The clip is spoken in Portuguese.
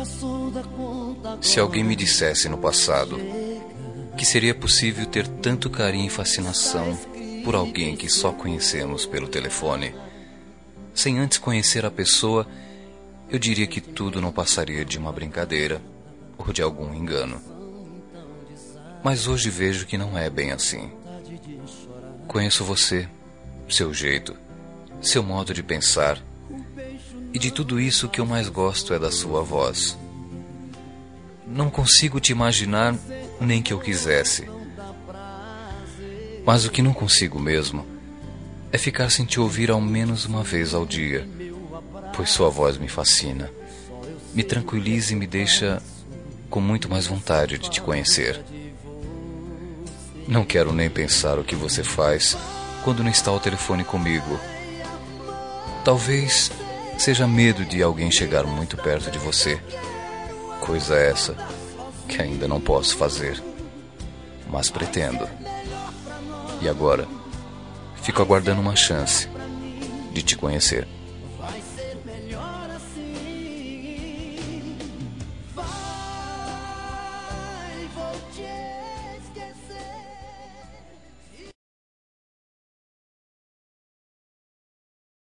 Se alguém me dissesse no passado que seria possível ter tanto carinho e fascinação por alguém que só conhecemos pelo telefone, sem antes conhecer a pessoa, eu diria que tudo não passaria de uma brincadeira ou de algum engano. Mas hoje vejo que não é bem assim. Conheço você, seu jeito, seu modo de pensar, e de tudo isso o que eu mais gosto é da sua voz. Não consigo te imaginar nem que eu quisesse. Mas o que não consigo mesmo é ficar sem te ouvir ao menos uma vez ao dia, pois sua voz me fascina, me tranquiliza e me deixa com muito mais vontade de te conhecer. Não quero nem pensar o que você faz quando não está ao telefone comigo. Talvez seja medo de alguém chegar muito perto de você, coisa essa que ainda não posso fazer, mas pretendo. E agora, fico aguardando uma chance de te conhecer.